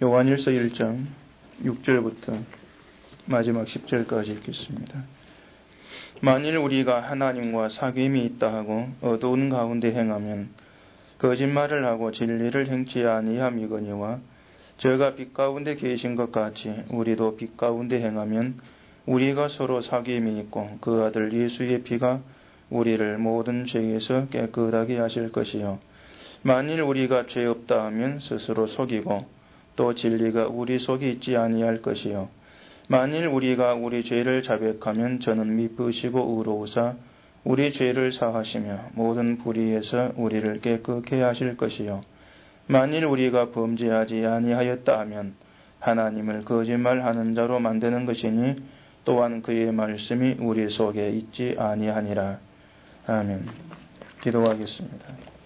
요한일서 1장 6절부터 마지막 10절까지 읽겠습니다. 만일 우리가 하나님과 사귐이 있다 하고 어두운 가운데 행하면 거짓말을 하고 진리를 행치 아니함이거니와 저가 빛 가운데 계신 것 같이 우리도 빛 가운데 행하면 우리가 서로 사귐이 있고 그 아들 예수의 피가 우리를 모든 죄에서 깨끗하게 하실 것이요. 만일 우리가 죄 없다 하면 스스로 속이고 또 진리가 우리 속에 있지 아니할 것이요. 만일 우리가 우리 죄를 자백하면 저는 미쁘시고 의로우사 우리 죄를 사하시며 모든 불의에서 우리를 깨끗게 하실 것이요. 만일 우리가 범죄하지 아니하였다 하면 하나님을 거짓말하는 자로 만드는 것이니 또한 그의 말씀이 우리 속에 있지 아니하니라. 아멘. 기도하겠습니다.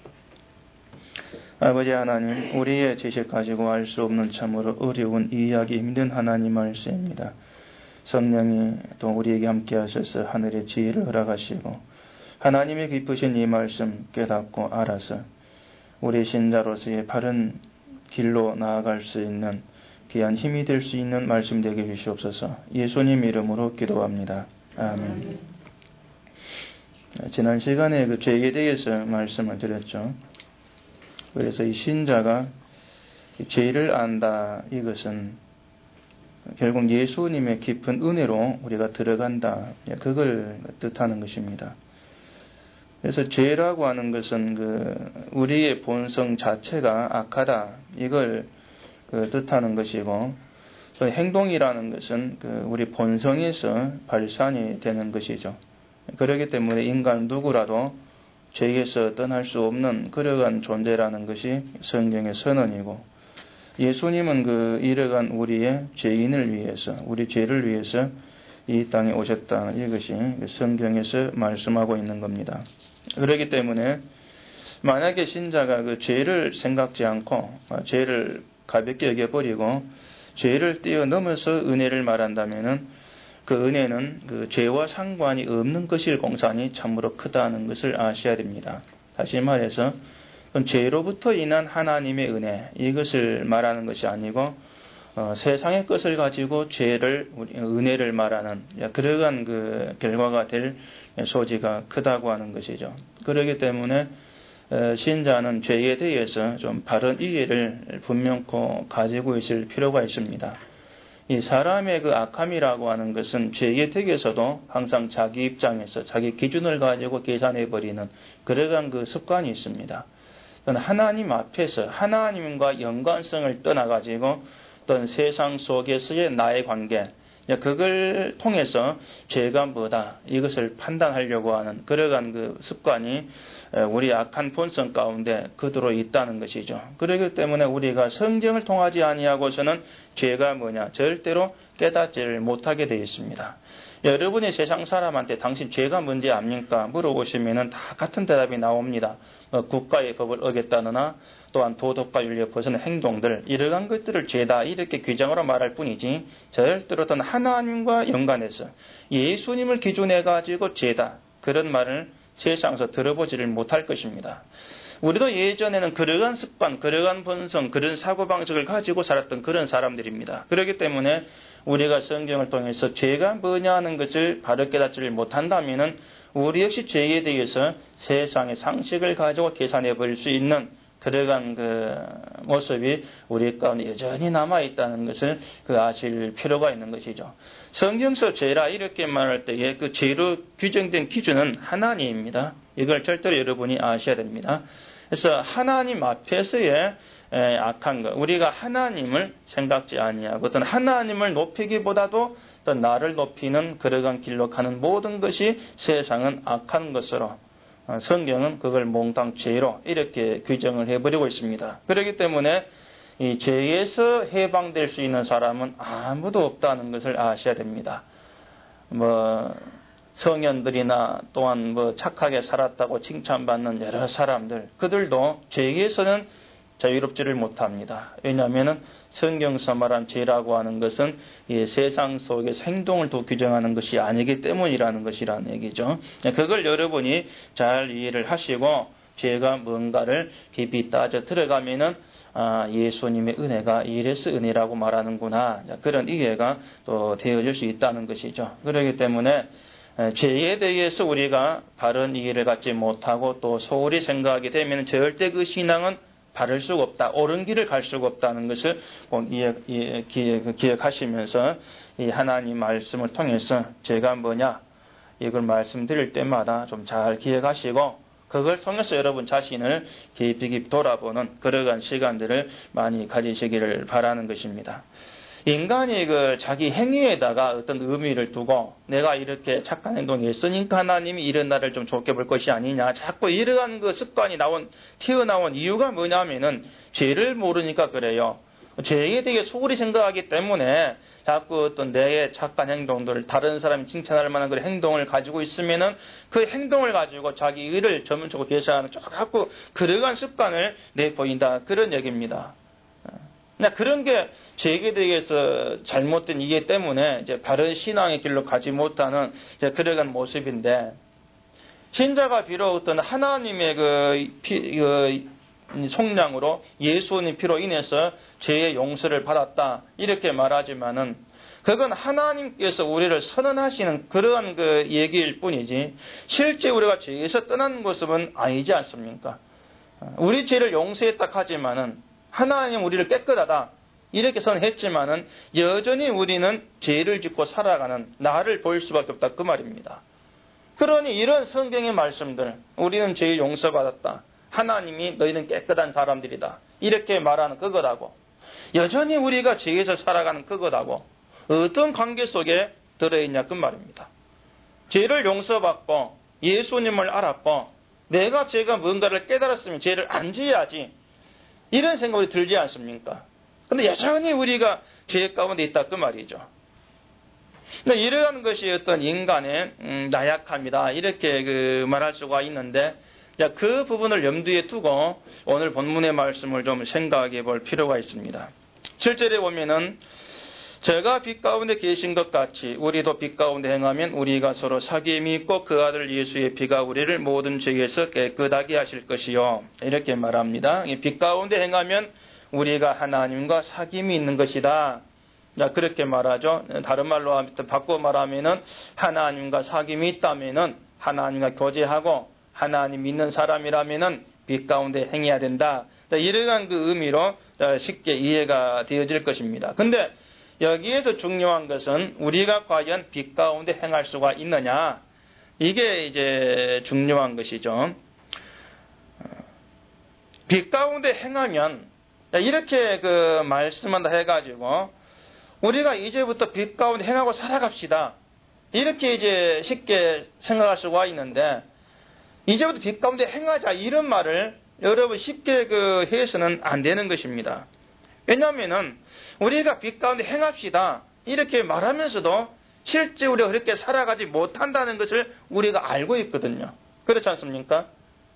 아버지 하나님, 우리의 지식 가지고 알 수 없는 참으로 어려운 이해하기 힘든 하나님 말씀입니다. 성령이 또 우리에게 함께 하셔서 하늘의 지혜를 허락하시고 하나님의 깊으신 이 말씀 깨닫고 알아서 우리 신자로서의 바른 길로 나아갈 수 있는 귀한 힘이 될 수 있는 말씀 되게 주시옵소서. 예수님 이름으로 기도합니다. 아멘. 지난 시간에 그 죄에 대해서 말씀을 드렸죠. 그래서 이 신자가 죄를 안다, 이것은 결국 예수님의 깊은 은혜로 우리가 들어간다, 그걸 뜻하는 것입니다. 그래서 죄라고 하는 것은 우리의 본성 자체가 악하다, 이걸 뜻하는 것이고, 행동이라는 것은 우리 본성에서 발산이 되는 것이죠. 그렇기 때문에 인간 누구라도 죄에서 떠날 수 없는 그러한 존재라는 것이 성경의 선언이고, 예수님은 이러한 우리의 죄인을 위해서, 우리 죄를 위해서 이 땅에 오셨다. 이것이 성경에서 말씀하고 있는 겁니다. 그렇기 때문에 만약에 신자가 죄를 생각지 않고 죄를 가볍게 여겨버리고 죄를 뛰어넘어서 은혜를 말한다면은 그 은혜는 죄와 상관이 없는 것일 공산이 참으로 크다는 것을 아셔야 됩니다. 다시 말해서 죄로부터 인한 하나님의 은혜, 이것을 말하는 것이 아니고 세상의 것을 가지고 은혜를 말하는 그러한 결과가 될 소지가 크다고 하는 것이죠. 그렇기 때문에 신자는 죄에 대해서 좀 바른 이해를 분명코 가지고 있을 필요가 있습니다. 이 사람의 악함이라고 하는 것은 죄의 덕에서도 항상 자기 입장에서 자기 기준을 가지고 계산해버리는 그러한 습관이 있습니다. 하나님 앞에서 하나님과 연관성을 떠나가지고 어떤 세상 속에서의 나의 관계, 그걸 통해서 죄가 뭐다, 이것을 판단하려고 하는 그러한 습관이 우리 악한 본성 가운데 그대로 있다는 것이죠. 그렇기 때문에 우리가 성경을 통하지 아니하고서는 죄가 뭐냐 절대로 깨닫지를 못하게 되어 있습니다. 여러분이 세상 사람한테 당신 죄가 뭔지 압니까? 물어보시면 다 같은 대답이 나옵니다. 국가의 법을 어겼다느나 또한 도덕과 윤리에 벗어난 행동들, 이러한 것들을 죄다 이렇게 규정으로 말할 뿐이지 절대로 어떤 하나님과 연관해서 예수님을 기준해 가지고 죄다, 그런 말을 세상에서 들어보지를 못할 것입니다. 우리도 예전에는 그러한 습관, 그러한 본성, 그런 사고방식을 가지고 살았던 그런 사람들입니다. 그렇기 때문에 우리가 성경을 통해서 죄가 뭐냐 하는 것을 바로 깨닫지를 못한다면 우리 역시 죄에 대해서 세상의 상식을 가지고 계산해 버릴 수 있는 그러한 모습이 우리 가운데 여전히 남아있다는 것을 아실 필요가 있는 것이죠. 성경서 죄라 이렇게 말할 때에 죄로 규정된 기준은 하나님입니다. 이걸 절대로 여러분이 아셔야 됩니다. 그래서 하나님 앞에서의 악한 것, 우리가 하나님을 생각지 아니하고 어떤 하나님을 높이기보다도 어떤 나를 높이는 그러한 길로 가는 모든 것이 세상은 악한 것으로 성경은 그걸 몽땅 죄로 이렇게 규정을 해버리고 있습니다. 그렇기 때문에 이 죄에서 해방될 수 있는 사람은 아무도 없다는 것을 아셔야 됩니다. 성현들이나 또한 착하게 살았다고 칭찬받는 여러 사람들, 그들도 죄에서는 자유롭지를 못합니다. 왜냐하면 성경서 말한 죄라고 하는 것은 이 세상 속에서 행동을 또 규정하는 것이 아니기 때문이라는 것이라는 얘기죠. 그걸 여러분이 잘 이해를 하시고 죄가 뭔가를 깊이 따져 들어가면은 예수님의 은혜가 이래서 은혜라고 말하는구나. 그런 이해가 또 되어질 수 있다는 것이죠. 그렇기 때문에 죄에 대해서 우리가 바른 이해를 갖지 못하고 또 소홀히 생각하게 되면 절대 그 신앙은 바를 수가 없다. 옳은 길을 갈 수가 없다는 것을 꼭 기억하시면서 이 하나님 말씀을 통해서 죄가 뭐냐 이걸 말씀드릴 때마다 좀 잘 기억하시고 그걸 통해서 여러분 자신을 깊이 돌아보는 그러한 시간들을 많이 가지시기를 바라는 것입니다. 인간이 자기 행위에다가 어떤 의미를 두고 내가 이렇게 착한 행동을 했으니까 하나님이 이런 나를 좀 좋게 볼 것이 아니냐. 자꾸 이러한 습관이 튀어나온 이유가 뭐냐면은 죄를 모르니까 그래요. 죄에 대해 소홀히 생각하기 때문에 자꾸 어떤 내의 착한 행동들, 다른 사람이 칭찬할 만한 그런 행동을 가지고 있으면은 그 행동을 가지고 자기 의를 전문적으로 계산하는 자꾸 그러한 습관을 내보인다. 그런 얘기입니다. 그런 게 죄에 대해서 잘못된 이해 때문에 이제 바른 신앙의 길로 가지 못하는 그러한 모습인데 신자가 비록 어떤 하나님의 속량으로 예수님 피로 인해서 죄의 용서를 받았다 이렇게 말하지만은 그건 하나님께서 우리를 선언하시는 그러한 얘기일 뿐이지 실제 우리가 죄에서 떠난 모습은 아니지 않습니까? 우리 죄를 용서했다 하지만은 하나님 우리를 깨끗하다 이렇게 선언했지만은 여전히 우리는 죄를 짓고 살아가는 나를 볼 수밖에 없다 그 말입니다. 그러니 이런 성경의 말씀들 우리는 죄 용서받았다. 하나님이 너희는 깨끗한 사람들이다. 이렇게 말하는 그거라고. 여전히 우리가 죄에서 살아가는 그거라고. 어떤 관계 속에 들어있냐 그 말입니다. 죄를 용서받고 예수님을 알았고 내가 죄가 뭔가를 깨달았으면 죄를 안 지어야지. 이런 생각이 들지 않습니까? 그런데 여전히 우리가 죄 가운데 있다 그 말이죠. 근데 이러한 것이 어떤 인간의 나약함이다 이렇게 말할 수가 있는데 그 부분을 염두에 두고 오늘 본문의 말씀을 좀 생각해 볼 필요가 있습니다. 7절에 보면은 제가 빛 가운데 계신 것 같이 우리도 빛 가운데 행하면 우리가 서로 사귐이 있고 그 아들 예수의 피가 우리를 모든 죄에서 깨끗하게 하실 것이요. 이렇게 말합니다. 빛 가운데 행하면 우리가 하나님과 사귐이 있는 것이다. 그렇게 말하죠. 다른 말로 바꿔 말하면은 하나님과 사귐이 있다면은 하나님과 교제하고 하나님 믿는 사람이라면은 빛 가운데 행해야 된다. 이러한 의미로 쉽게 이해가 되어질 것입니다. 근데 여기에서 중요한 것은 우리가 과연 빛 가운데 행할 수가 있느냐. 이게 이제 중요한 것이죠. 빛 가운데 행하면 이렇게 말씀한다 해가지고 우리가 이제부터 빛 가운데 행하고 살아갑시다. 이렇게 이제 쉽게 생각할 수가 있는데 이제부터 빛 가운데 행하자 이런 말을 여러분 쉽게 해서는 안 되는 것입니다. 왜냐하면은 우리가 빛 가운데 행합시다 이렇게 말하면서도 실제 우리가 그렇게 살아가지 못한다는 것을 우리가 알고 있거든요. 그렇지 않습니까?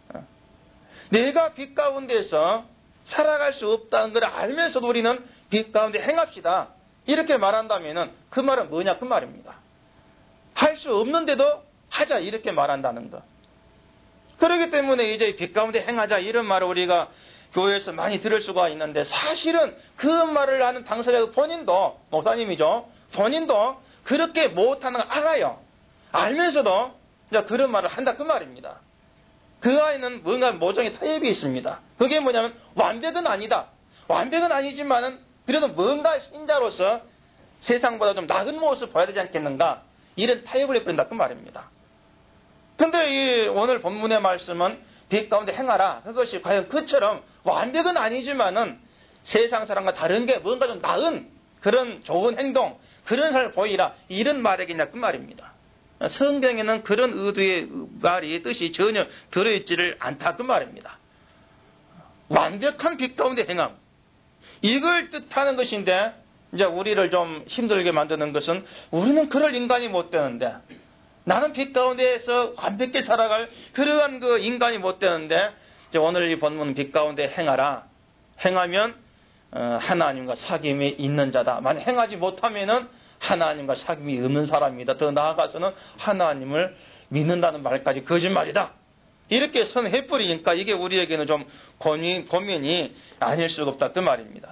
내가 빛 가운데서 살아갈 수 없다는 걸 알면서도 우리는 빛 가운데 행합시다 이렇게 말한다면은 그 말은 뭐냐 그 말입니다. 할 수 없는데도 하자 이렇게 말한다는 것. 그렇기 때문에 이제 빛 가운데 행하자 이런 말을 우리가 교회에서 많이 들을 수가 있는데 사실은 그 말을 하는 당사자 본인도 목사님이죠. 본인도 그렇게 못하는 걸 알아요. 알면서도 이제 그런 말을 한다 그 말입니다. 그 안에는 뭔가 모종의 타협이 있습니다. 그게 뭐냐면 완벽은 아니다. 완벽은 아니지만은 그래도 뭔가 신자로서 세상보다 좀 나은 모습을 보여야 되지 않겠는가 이런 타협을 해버린다 그 말입니다. 근데 오늘 본문의 말씀은 빛 가운데 행하라. 그것이 과연 그처럼 완벽은 아니지만은 세상 사람과 다른 게 뭔가 좀 나은 그런 좋은 행동, 그런 삶을 보이라. 이런 말이겠냐 그 말입니다. 성경에는 그런 의도의 말이 뜻이 전혀 들어있지를 않다 그 말입니다. 완벽한 빛 가운데 행함. 이걸 뜻하는 것인데 이제 우리를 좀 힘들게 만드는 것은 우리는 그럴 인간이 못 되는데 나는 빛 가운데에서 완벽히 살아갈 그러한 인간이 못 되는데 이제 오늘 이 본문 빛 가운데 행하라. 행하면 하나님과 사귐이 있는 자다. 만약 행하지 못하면은 하나님과 사귐이 없는 사람이다. 더 나아가서는 하나님을 믿는다는 말까지 거짓말이다. 이렇게 선해버리니까 이게 우리에게는 좀 고민이 아닐 수가 없다 그 말입니다.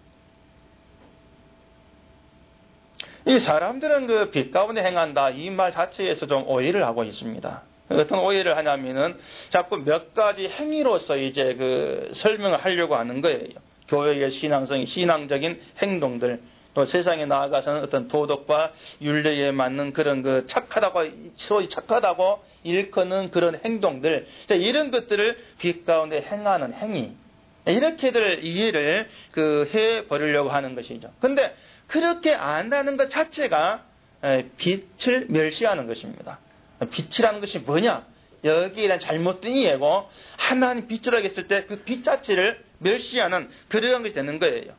이 사람들은 그 빛 가운데 행한다 이 말 자체에서 좀 오해를 하고 있습니다. 어떤 오해를 하냐면은 자꾸 몇 가지 행위로서 이제 그 설명을 하려고 하는 거예요. 교회의 신앙적인 행동들, 또 세상에 나아가서는 어떤 도덕과 윤리에 맞는 그런 그 소위 착하다고 일컫는 그런 행동들, 이런 것들을 빛 가운데 행하는 행위, 이렇게들 이해를 해 버리려고 하는 것이죠. 근데 그렇게 안다는 것 자체가 빛을 멸시하는 것입니다. 빛이라는 것이 뭐냐? 여기에 대한 잘못된 이해고 하나님 빛이라고 했을 때 그 빛 자체를 멸시하는 그런 것이 되는 거예요.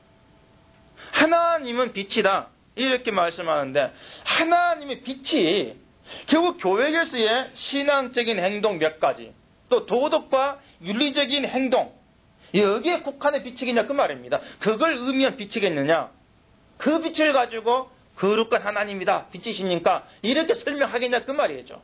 하나님은 빛이다 이렇게 말씀하는데 하나님의 빛이 결국 교회에서의 신앙적인 행동 몇 가지 또 도덕과 윤리적인 행동 여기에 국한의 빛이겠냐 그 말입니다. 그걸 의미한 빛이겠느냐? 그 빛을 가지고 거룩한 하나님이다 빛이시니까 이렇게 설명하겠냐 그 말이죠.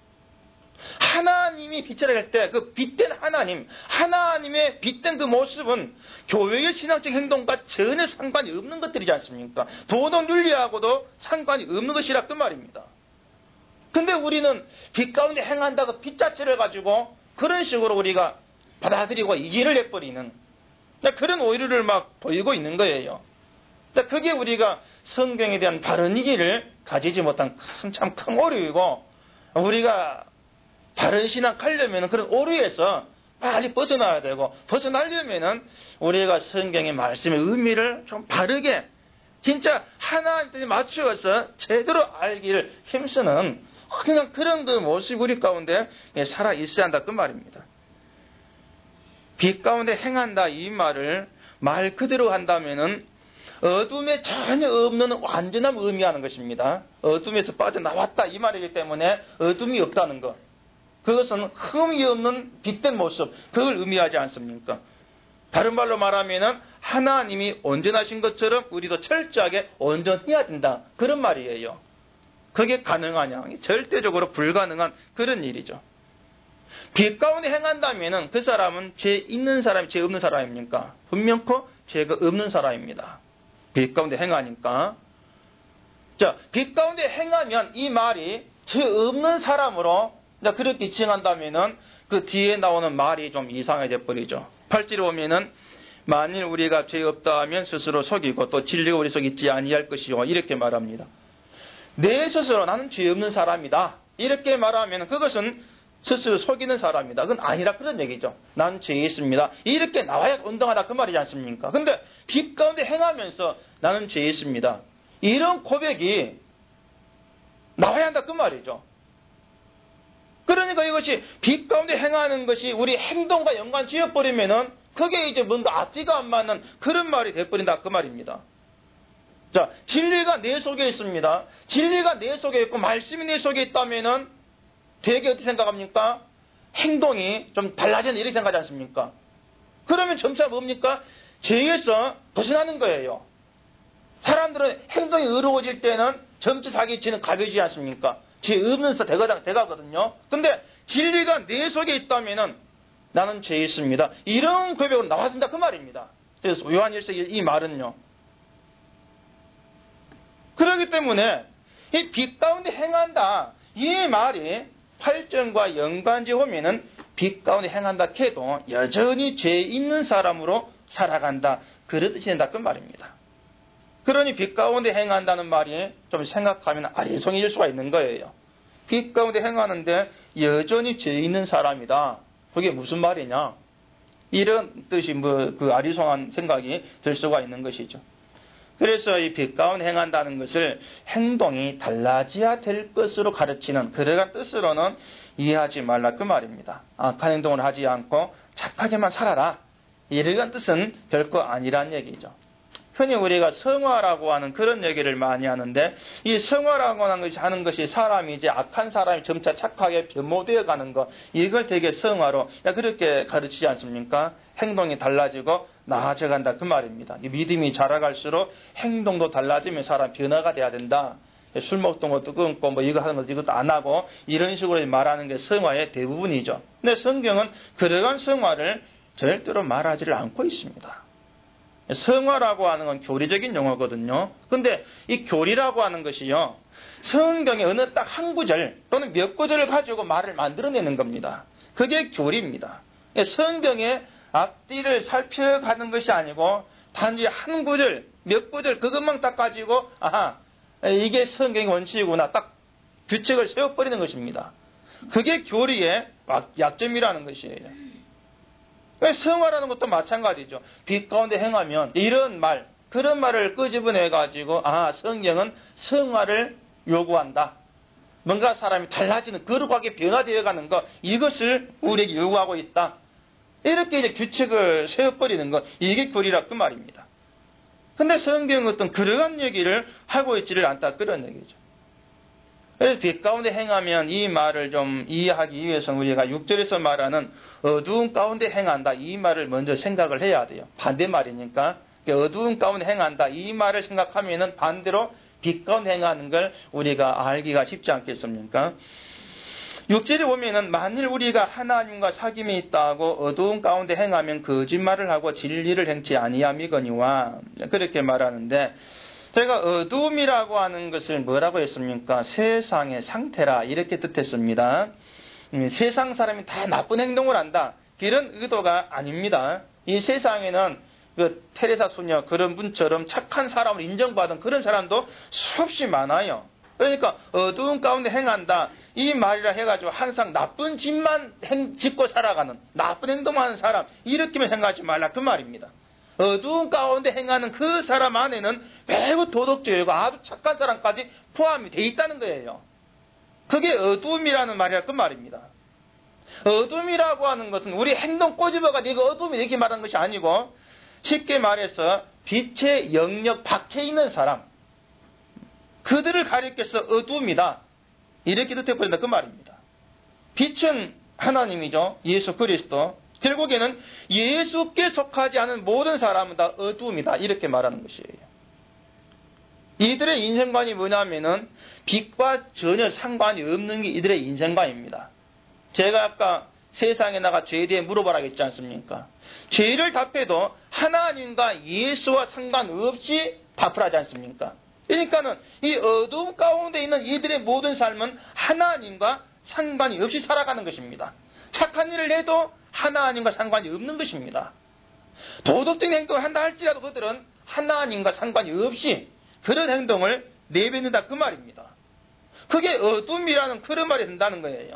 하나님이 빛이라고 할 때 그 빛된 하나님의 빛된 그 모습은 교회의 신앙적 행동과 전혀 상관이 없는 것들이지 않습니까? 도덕 윤리하고도 상관이 없는 것이라 그 말입니다. 근데 우리는 빛 가운데 행한다고 빛 자체를 가지고 그런 식으로 우리가 받아들이고 이해를 해버리는 그런 오류를 막 보이고 있는 거예요. 그게 우리가 성경에 대한 바른 이해를 가지지 못한 참 큰 오류이고 우리가 바른 신앙 가려면 그런 오류에서 빨리 벗어나야 되고 벗어나려면 우리가 성경의 말씀의 의미를 좀 바르게 진짜 하나님께 맞추어서 제대로 알기를 힘쓰는 그냥 그런 그 모습 우리 가운데 살아 있어야 한다 그 말입니다. 빛 가운데 행한다 이 말을 말 그대로 한다면은 어둠에 전혀 없는 완전함을 의미하는 것입니다. 어둠에서 빠져나왔다 이 말이기 때문에 어둠이 없다는 것. 그것은 흠이 없는 빛된 모습, 그걸 의미하지 않습니까? 다른 말로 말하면 하나님이 온전하신 것처럼 우리도 철저하게 온전해야 된다. 그런 말이에요. 그게 가능하냐? 절대적으로 불가능한 그런 일이죠. 빛 가운데 행한다면 그 사람은 죄 있는 사람이 죄 없는 사람입니까? 분명코 죄가 없는 사람입니다. 빛 가운데 행하니까. 자, 빛 가운데 행하면 이 말이 죄 없는 사람으로 그렇게 지칭한다면은 그 뒤에 나오는 말이 좀 이상해져 버리죠. 8절에 보면은 만일 우리가 죄 없다 하면 스스로 속이고 또 진리가 우리 속에 있지 아니할 것이요 이렇게 말합니다. 내 스스로 나는 죄 없는 사람이다 이렇게 말하면 그것은 스스로 속이는 사람이다. 그건 아니라 그런 얘기죠. 난 죄 있습니다. 이렇게 나와야 온당하다 그 말이지 않습니까? 근데 빛 가운데 행하면서 나는 죄 있습니다. 이런 고백이 나와야 한다 그 말이죠. 그러니까 이것이 빛 가운데 행하는 것이 우리 행동과 연관 지어버리면은 그게 이제 뭔가 앞뒤가 안 맞는 그런 말이 돼버린다 그 말입니다. 자, 진리가 내 속에 있습니다. 진리가 내 속에 있고 말씀이 내 속에 있다면은 되게 어떻게 생각합니까? 행동이 좀 달라지는 이렇게 생각하지 않습니까? 그러면 점차 뭡니까? 죄에서 벗어나는 거예요. 사람들은 행동이 의로워질 때는 점차 자기 죄는 가벼워지지 않습니까? 죄 없는 데가 되거든요. 근데 진리가 내 속에 있다면은 나는 죄 있습니다. 이런 고백으로 나와야 된다 그 말입니다. 그래서 요한일서 이 말은요. 그렇기 때문에 이 빛 가운데 행한다 이 말이 8절과 연관지어 보면은 빛 가운데 행한다 해도 여전히 죄 있는 사람으로 살아간다 그런 뜻이 된다 그 말입니다. 그러니 빛 가운데 행한다는 말이 좀 생각하면 아리송해질 수가 있는 거예요. 빛 가운데 행하는데 여전히 죄 있는 사람이다. 그게 무슨 말이냐? 이런 뜻이 그 아리송한 생각이 들 수가 있는 것이죠. 그래서 이 빛 가운데 행한다는 것을 행동이 달라져야 될 것으로 가르치는 그러한 뜻으로는 이해하지 말라 그 말입니다. 악한 행동을 하지 않고 착하게만 살아라. 이러한 뜻은 결코 아니란 얘기죠. 흔히 우리가 성화라고 하는 그런 얘기를 많이 하는데 이 성화라고 하는 것이 사람이 이제 악한 사람이 점차 착하게 변모되어 가는 것 이걸 되게 성화로 그렇게 가르치지 않습니까? 행동이 달라지고 나아져 간다 그 말입니다. 이 믿음이 자라갈수록 행동도 달라지면 사람 변화가 돼야 된다. 술 먹던 것도 끊고 뭐 이거 하는 것도 이것도 안 하고 이런 식으로 말하는 게 성화의 대부분이죠. 근데 성경은 그러한 성화를 절대로 말하지를 않고 있습니다. 성화라고 하는 건 교리적인 용어거든요. 근데 이 교리라고 하는 것이요, 성경의 어느 딱 한 구절 또는 몇 구절을 가지고 말을 만들어내는 겁니다. 그게 교리입니다. 성경의 앞뒤를 살펴가는 것이 아니고 단지 한 구절, 몇 구절 그것만 딱 가지고 아하, 이게 성경의 원칙이구나 딱 규칙을 세워버리는 것입니다. 그게 교리의 약점이라는 것이에요. 성화라는 것도 마찬가지죠. 빛 가운데 행하면 이런 말, 그런 말을 끄집어내가지고 성경은 성화를 요구한다. 뭔가 사람이 달라지는, 거룩하게 변화되어가는 것, 이것을 우리에게 요구하고 있다. 이렇게 이제 규칙을 세워버리는 것, 이게 교리라 그 말입니다. 근데 성경은 어떤 그러한 얘기를 하고 있지를 않다, 그런 얘기죠. 그래서 빛 가운데 행하면 이 말을 좀 이해하기 위해서 우리가 6절에서 말하는 어두운 가운데 행한다, 이 말을 먼저 생각을 해야 돼요. 반대말이니까. 어두운 가운데 행한다, 이 말을 생각하면은 반대로 빛 가운데 행하는 걸 우리가 알기가 쉽지 않겠습니까? 6절에 보면은 만일 우리가 하나님과 사귐이 있다고 어두운 가운데 행하면 거짓말을 하고 진리를 행치 아니함이거니와, 그렇게 말하는데, 저희가 어두움이라고 하는 것을 뭐라고 했습니까? 세상의 상태라, 이렇게 뜻했습니다. 세상 사람이 다 나쁜 행동을 한다, 이런 의도가 아닙니다. 이 세상에는 그 테레사 소녀 그런 분처럼 착한 사람을 인정받은 그런 사람도 수없이 많아요. 그러니까 어두운 가운데 행한다, 이 말이라 해가지고 항상 나쁜 짓만 짓고 살아가는, 나쁜 행동하는 사람, 이렇게만 생각하지 말라, 그 말입니다. 어두운 가운데 행하는 그 사람 안에는 매우 도덕적이고 아주 착한 사람까지 포함이 되어 있다는 거예요. 그게 어두움이라는 말이라 그 말입니다. 어둠이라고 하는 것은 우리 행동 꼬집어가 이거 어둠이 이렇게 말하는 것이 아니고, 쉽게 말해서 빛의 영역 밖에 있는 사람, 그들을 가리켜서 어둠이다, 이렇게 뜻해버린다 그 말입니다. 빛은 하나님이죠. 예수 그리스도. 결국에는 예수께 속하지 않은 모든 사람은 다 어두움이다, 이렇게 말하는 것이에요. 이들의 인생관이 뭐냐면은 빛과 전혀 상관이 없는 게 이들의 인생관입니다. 제가 아까 세상에 나가 죄에 대해 물어보라 했지 않습니까? 죄를 답해도 하나님과 예수와 상관없이 답을 하지 않습니까? 그러니까는 이 어두움 가운데 있는 이들의 모든 삶은 하나님과 상관이 없이 살아가는 것입니다. 착한 일을 해도 하나님과 상관이 없는 것입니다. 도덕적인 행동을 한다 할지라도 그들은 하나님과 상관이 없이 그런 행동을 내뱉는다 그 말입니다. 그게 어둠이라는 그런 말이 된다는 거예요.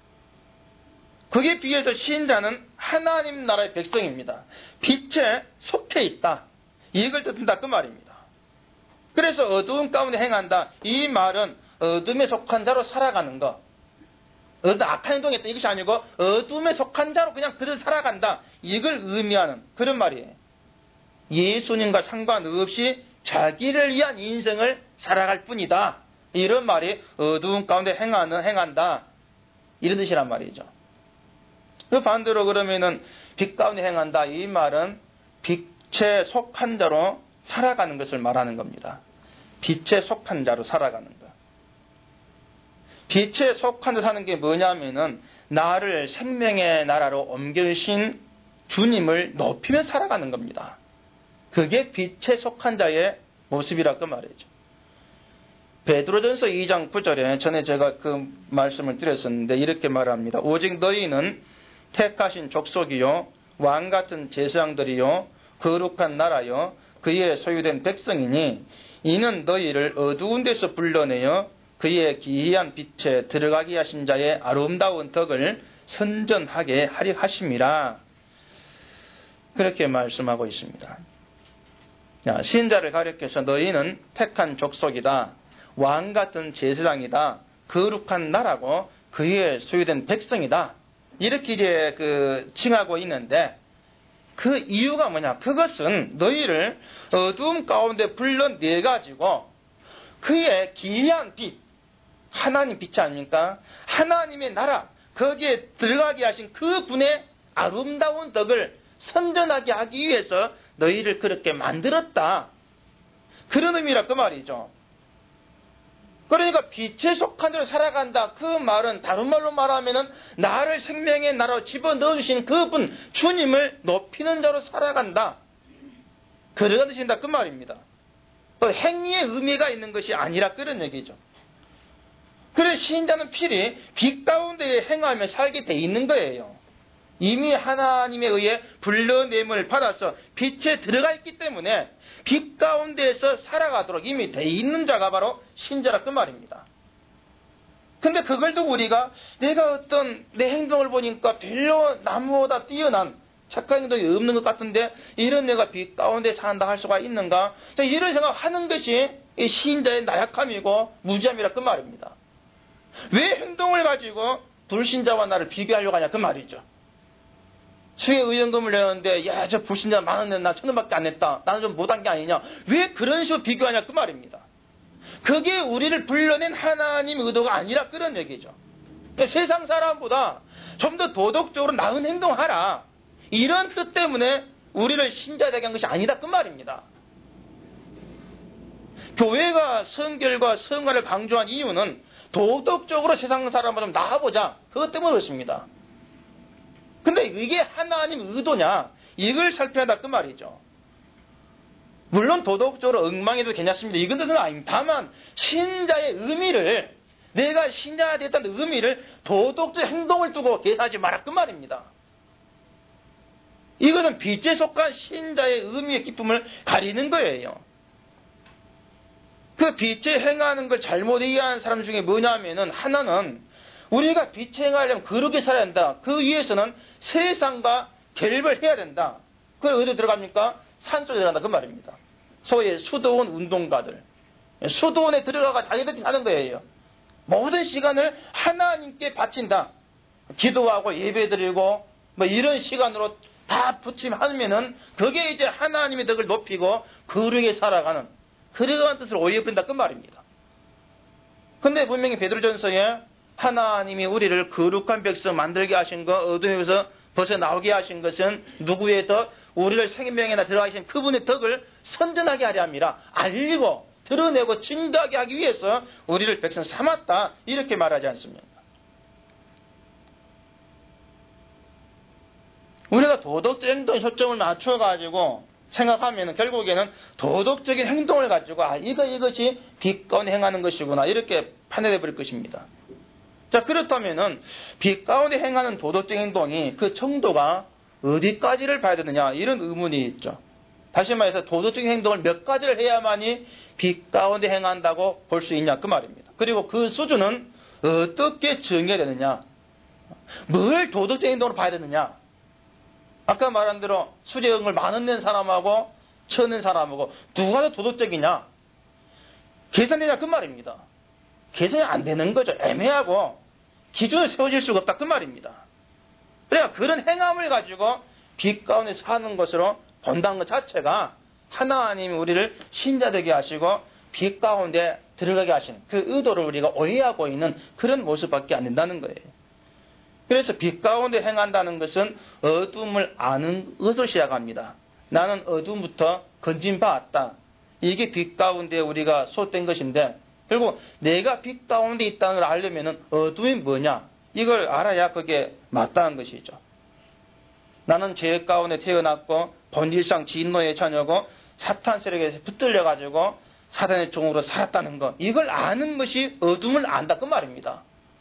그게 비해서 신자는 하나님 나라의 백성입니다. 빛에 속해 있다, 이걸 뜻한다 그 말입니다. 그래서 어두움 가운데 행한다, 이 말은 어둠에 속한 자로 살아가는 것, 어떤 악한 행동했다 이것이 아니고 어둠에 속한 자로 그냥 그들 살아간다, 이걸 의미하는 그런 말이에요. 예수님과 상관없이 자기를 위한 인생을 살아갈 뿐이다, 이런 말이 어두움 가운데 행한다, 이런 뜻이란 말이죠. 그 반대로 그러면은 빛 가운데 행한다, 이 말은 빛에 속한 자로 살아가는 것을 말하는 겁니다. 빛에 속한 자로 살아가는 것. 빛에 속한 자 사는 게 뭐냐면은 나를 생명의 나라로 옮겨주신 주님을 높이며 살아가는 겁니다. 그게 빛에 속한 자의 모습이라고 말이죠. 베드로전서 2장 9절에 전에 제가 그 말씀을 드렸었는데 이렇게 말합니다. 오직 너희는 택하신 족속이요 왕같은 제사장들이요 거룩한 나라요 그의 소유된 백성이니 이는 너희를 어두운 데서 불러내어 그의 기이한 빛에 들어가게 하신 자의 아름다운 덕을 선전하게 하려 하심이라, 그렇게 말씀하고 있습니다. 신자를 가리켜서 너희는 택한 족속이다, 왕같은 제사장이다, 거룩한 나라고 그의 소유된 백성이다, 이렇게 이제 칭하고 있는데 그 이유가 뭐냐? 그것은 너희를 어두움 가운데 불러내가지고 그의 기이한 빛, 하나님 빛이 아닙니까? 하나님의 나라, 거기에 들어가게 하신 그 분의 아름다운 덕을 선전하게 하기 위해서 너희를 그렇게 만들었다, 그런 의미라 그 말이죠. 그러니까 빛에 속한 대로 살아간다. 그 말은 다른 말로 말하면은 나를 생명의 나라로 집어넣어주신 그분 주님을 높이는 자로 살아간다. 그러가 드신다. 그 말입니다. 또 행위의 의미가 있는 것이 아니라 그런 얘기죠. 그래서 신자는 필히 빛 가운데 행하며 살게 돼 있는 거예요. 이미 하나님에 의해 불러냄을 받아서 빛에 들어가 있기 때문에 빛 가운데에서 살아가도록 이미 돼 있는 자가 바로 신자라 그 말입니다. 근데 그걸 두고 우리가 내가 어떤 내 행동을 보니까 별로 남보다 뛰어난 착한 행동이 없는 것 같은데 이런 내가 빛 가운데 산다 할 수가 있는가? 이런 생각하는 것이 이 신자의 나약함이고 무지함이라 그 말입니다. 왜 행동을 가지고 불신자와 나를 비교하려고 하냐 그 말이죠. 수혜 의연금을 내었는데 야 저 불신자 10,000원 냈나 1,000원밖에 안 냈다. 나는 좀 못한 게 아니냐. 왜 그런 식으로 비교하냐 그 말입니다. 그게 우리를 불러낸 하나님의 의도가 아니라 그런 얘기죠. 세상 사람보다 좀 더 도덕적으로 나은 행동하라. 이런 뜻 때문에 우리를 신자되게 한 것이 아니다 그 말입니다. 교회가 성결과 성화를 강조한 이유는 도덕적으로 세상 사람보다 좀 나아보자. 그것 때문에 그렇습니다. 근데 이게 하나님 의도냐? 이걸 살펴야 한다 그 말이죠. 물론 도덕적으로 엉망해도 괜찮습니다. 이건 뜻은 아닙니다. 다만 신자의 의미를 내가 신자가 됐다는 의미를 도덕적 행동을 두고 계산하지 마라 그 말입니다. 이것은 빛에 속한 신자의 의미의 기쁨을 가리는 거예요. 그 빛에 행하는 걸 잘못 이해하는 사람 중에 뭐냐면은 하나는 우리가 빛에 행하려면 거룩하게 살아야 한다. 그 위해서는 세상과 결별을 해야 된다. 그게 어디로 들어갑니까? 산속에 들어간다 그 말입니다. 소위 수도원 운동가들. 수도원에 들어가가 자기들이 하는 거예요. 모든 시간을 하나님께 바친다. 기도하고 예배드리고 뭐 이런 시간으로 다 부침하면은 그게 이제 하나님의 덕을 높이고 거룩하게 살아가는 그러한 뜻을 오해버린다 그 말입니다. 근데 분명히 베드로전서에 하나님이 우리를 거룩한 백성 만들게 하신 것, 어둠에서 벗어나오게 하신 것은 누구의 덕? 우리를 생명에나 들어가신 그분의 덕을 선전하게 하려 함이라. 알리고 드러내고 증거하게 하기 위해서 우리를 백성 삼았다. 이렇게 말하지 않습니까? 우리가 도덕적 행동에 초점을 맞춰가지고 생각하면 결국에는 도덕적인 행동을 가지고 이것이 빛 가운데 행하는 것이구나 이렇게 판단해 버릴 것입니다. 자 그렇다면은 빛 가운데 행하는 도덕적인 행동이 그 정도가 어디까지를 봐야 되느냐 이런 의문이 있죠. 다시 말해서 도덕적인 행동을 몇 가지를 해야만이 빛 가운데 행한다고 볼 수 있냐 그 말입니다. 그리고 그 수준은 어떻게 정해야 되느냐, 뭘 도덕적인 행동으로 봐야 되느냐. 아까 말한 대로 수령을 10,000원 낸 사람하고 1,000원 낸 사람하고 누가 더 도덕적이냐 계산되냐 그 말입니다. 계산이 안 되는 거죠. 애매하고 기준을 세워질 수가 없다 그 말입니다. 그러니까 그런 행함을 가지고 빛 가운데 사는 것으로 본다는 것 자체가 하나님이 우리를 신자되게 하시고 빛 가운데 들어가게 하시는 그 의도를 우리가 오해하고 있는 그런 모습밖에 안 된다는 거예요. 그래서 빛 가운데 행한다는 것은 어둠을 아는 것을 시작합니다. 나는 어둠부터 건진 바 왔다. 이게 빛 가운데 우리가 소속된 것인데 결국 내가 빛 가운데 있다는 걸 알려면 어둠이 뭐냐 이걸 알아야 그게 마땅한 것이죠. 나는 죄 가운데 태어났고 본질상 진노의 자녀고 사탄 세력에서 붙들려가지고 사단의 종으로 살았다는 것 이걸 아는 것이 어둠을 안다 그 말입니다.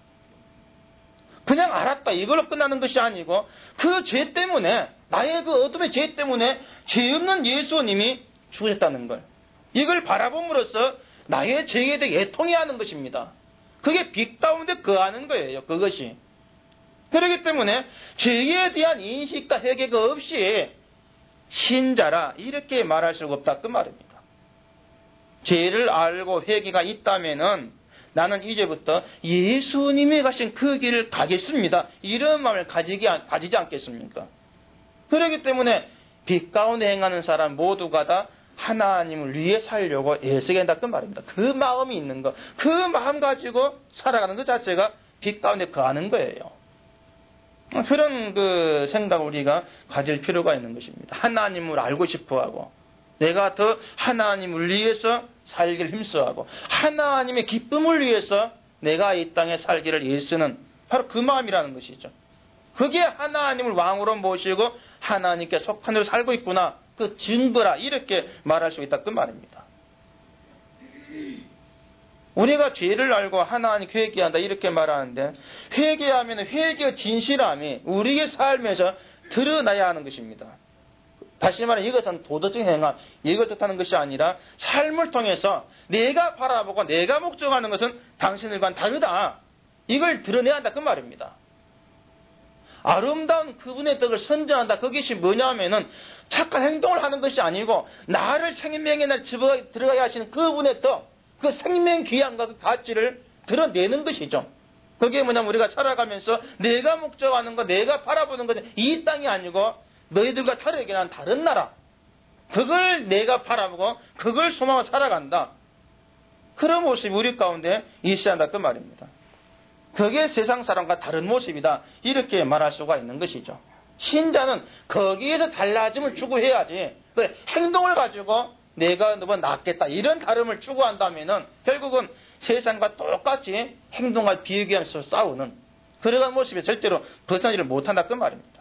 그냥 알았다 이걸로 끝나는 것이 아니고 그 죄 때문에 나의 그 어둠의 죄 때문에 죄 없는 예수님이 죽으셨다는 걸 이걸 바라봄으로써 나의 죄에 대해 애통해 하는 것입니다. 그게 빛 가운데 거하는 거예요. 그것이. 그렇기 때문에 죄에 대한 인식과 회개가 없이 신자라 이렇게 말할 수가 없다 그 말입니다. 죄를 알고 회개가 있다면은 나는 이제부터 예수님이 가신 그 길을 가겠습니다. 이런 마음을 가지지 않겠습니까? 그렇기 때문에 빛 가운데 행하는 사람 모두가 다 하나님을 위해 살려고 애쓰게 한다 그 말입니다. 그 마음이 있는 것, 그 마음 가지고 살아가는 것 자체가 빛 가운데 거하는 거예요. 그런 그 생각을 우리가 가질 필요가 있는 것입니다. 하나님을 알고 싶어하고 내가 더 하나님을 위해서 살기를 힘써하고 하나님의 기쁨을 위해서 내가 이 땅에 살기를 애쓰는 바로 그 마음이라는 것이죠. 그게 하나님을 왕으로 모시고 하나님께 속한 대로 살고 있구나. 그 증거라 이렇게 말할 수 있다 그 말입니다. 우리가 죄를 알고 하나님 회개한다 이렇게 말하는데 회개하면 회개의 진실함이 우리의 삶에서 드러나야 하는 것입니다. 다시 말해 이것은 도덕적인 행함, 이걸 뜻하는 것이 아니라 삶을 통해서 내가 바라보고 내가 목적하는 것은 당신들과는 다르다. 이걸 드러내야 한다 그 말입니다. 아름다운 그분의 덕을 선정한다. 그것이 뭐냐면은 착한 행동을 하는 것이 아니고 나를 생명의 날 들어가게 하시는 그분의 덕, 그 생명 귀함과 그 가치를 드러내는 것이죠. 그게 뭐냐면 우리가 살아가면서 내가 목적하는 것, 내가 바라보는 것은 이 땅이 아니고 너희들과 다르게 난 다른 나라. 그걸 내가 바라보고 그걸 소망하고 살아간다. 그런 모습이 우리 가운데 있어야 한다 그 말입니다. 그게 세상 사람과 다른 모습이다. 이렇게 말할 수가 있는 것이죠. 신자는 거기에서 달라짐을 추구해야지. 행동을 가지고 내가 너무 낫겠다. 이런 다름을 추구한다면은 결국은 세상과 똑같이 행동과 비교하면서 싸우는 그러한 모습에 절대로 벗어나지를 못한다. 그 말입니다.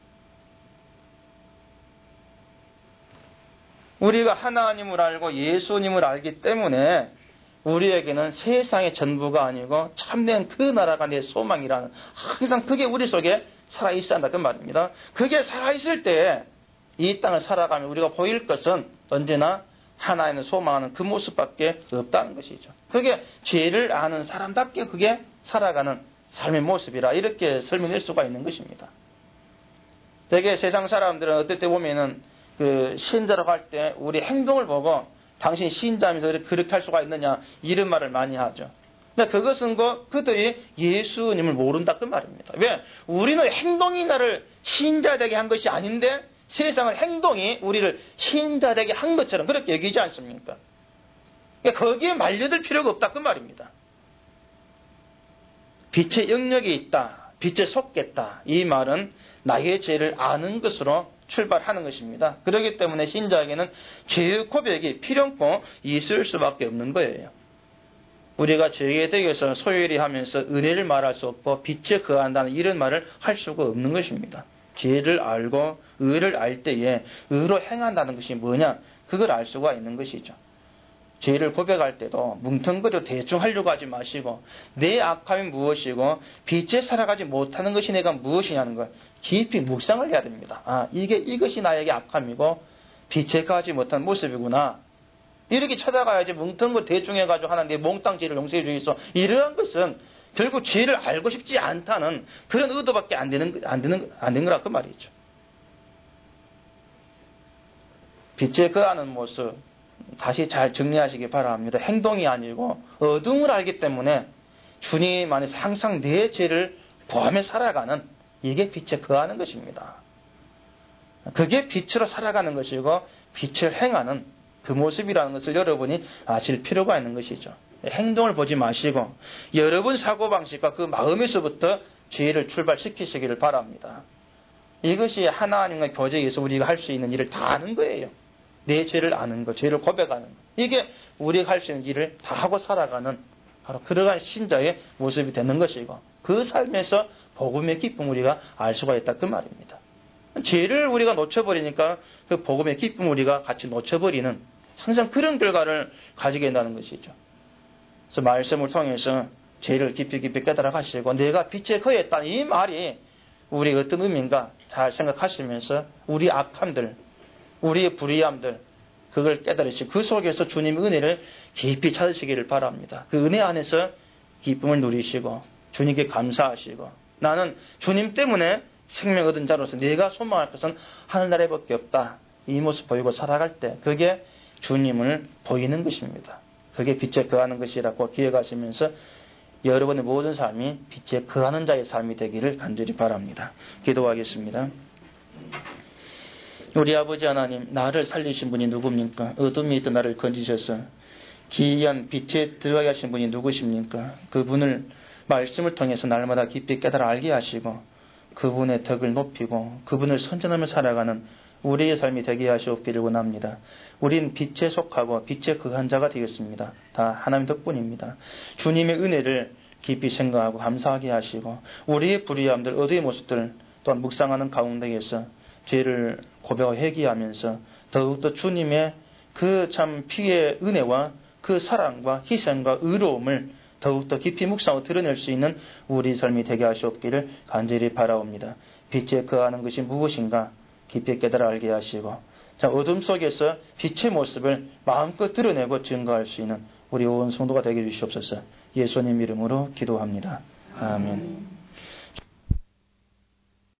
우리가 하나님을 알고 예수님을 알기 때문에 우리에게는 세상의 전부가 아니고 참된 그 나라가 내 소망이라는 항상 그게 우리 속에 살아있어야 한다. 그 말입니다. 그게 살아있을 때 이 땅을 살아가면 우리가 보일 것은 언제나 하나님을 소망하는 그 모습밖에 없다는 것이죠. 그게 죄를 아는 사람답게 그게 살아가는 삶의 모습이라 이렇게 설명할 수가 있는 것입니다. 되게 세상 사람들은 어떨 때 보면은 그 신자라고 할 때 우리 행동을 보고 당신이 신자면서 그렇게 할 수가 있느냐 이런 말을 많이 하죠. 근데 그것은 그들이 예수님을 모른다 그 말입니다. 왜? 우리는 행동이 나를 신자되게 한 것이 아닌데 세상은 행동이 우리를 신자되게 한 것처럼 그렇게 여기지 않습니까? 그러니까 거기에 말려들 필요가 없다 그 말입니다. 빛의 영역이 있다. 빛에 속겠다. 이 말은 나의 죄를 아는 것으로 출발하는 것입니다. 그렇기 때문에 신자에게는 죄의 고백이 필요없고 있을 수밖에 없는 거예요. 우리가 죄에 대해서 소홀히 하면서 은혜를 말할 수 없고 빛에 거한다는 이런 말을 할 수가 없는 것입니다. 죄를 알고 의를 알 때에 의로 행한다는 것이 뭐냐? 그걸 알 수가 있는 것이죠. 죄를 고백할 때도 뭉텅거려 대충 하려고 하지 마시고 내 악함이 무엇이고 빛에 살아가지 못하는 것이 내가 무엇이냐는 걸 깊이 묵상을 해야 됩니다. 이것이 나에게 악함이고 빛에 가지 못한 모습이구나. 이렇게 찾아가야지 뭉텅거려 대충 해가지고 하나님 내 몽땅 죄를 용서해 주겠어. 이러한 것은 결국 죄를 알고 싶지 않다는 그런 의도밖에 안 되는 거라 그 말이죠. 빛에 거하는 모습 다시 잘 정리하시기 바랍니다. 행동이 아니고 어둠을 알기 때문에 주님 안에서 항상 내 죄를 보하며 살아가는 이게 빛에 거하는 것입니다. 그게 빛으로 살아가는 것이고 빛을 행하는 그 모습이라는 것을 여러분이 아실 필요가 있는 것이죠. 행동을 보지 마시고 여러분 사고방식과 그 마음에서부터 죄를 출발시키시기를 바랍니다. 이것이 하나님과 교제에서 우리가 할 수 있는 일을 다 하는 거예요. 내 죄를 아는 것, 죄를 고백하는 것. 이게 우리가 할 수 있는 일을 다 하고 살아가는 바로 그러한 신자의 모습이 되는 것이고 그 삶에서 복음의 기쁨을 우리가 알 수가 있다 그 말입니다. 죄를 우리가 놓쳐버리니까 그 복음의 기쁨을 우리가 같이 놓쳐버리는 항상 그런 결과를 가지게 된다는 것이죠. 그래서 말씀을 통해서 죄를 깊이 깨달아 가시고 내가 빛에 거했다는 이 말이 우리 어떤 의미인가 잘 생각하시면서 우리 악함들, 우리의 불의함들 그걸 깨달으시고 그 속에서 주님의 은혜를 깊이 찾으시기를 바랍니다. 그 은혜 안에서 기쁨을 누리시고 주님께 감사하시고 나는 주님 때문에 생명 얻은 자로서 내가 소망할 것은 하늘나라밖에 없다. 이 모습 보이고 살아갈 때 그게 주님을 보이는 것입니다. 그게 빛에 거하는 것이라고 기억하시면서 여러분의 모든 삶이 빛에 거하는 자의 삶이 되기를 간절히 바랍니다. 기도하겠습니다. 우리 아버지 하나님, 나를 살리신 분이 누굽니까? 어둠에 있던 나를 건지셔서 기이한 빛에 들어가게 하신 분이 누구십니까? 그분을 말씀을 통해서 날마다 깊이 깨달아 알게 하시고 그분의 덕을 높이고 그분을 선전하며 살아가는 우리의 삶이 되게 하시옵기를 원합니다. 우린 빛에 속하고 빛에 거한 자가 되겠습니다. 다 하나님 덕분입니다. 주님의 은혜를 깊이 생각하고 감사하게 하시고 우리의 불의함들, 어두의 모습들 또한 묵상하는 가운데에서 죄를 고백하고 회개하면서 더욱더 주님의 그 참 피의 은혜와 그 사랑과 희생과 의로움을 더욱더 깊이 묵상하고 드러낼 수 있는 우리 삶이 되게 하시옵기를 간절히 바라옵니다. 빛에 거하는 것이 무엇인가 깊이 깨달아 알게 하시고 어둠 속에서 빛의 모습을 마음껏 드러내고 증거할 수 있는 우리 온 성도가 되게 해주시옵소서. 예수님 이름으로 기도합니다. 아멘.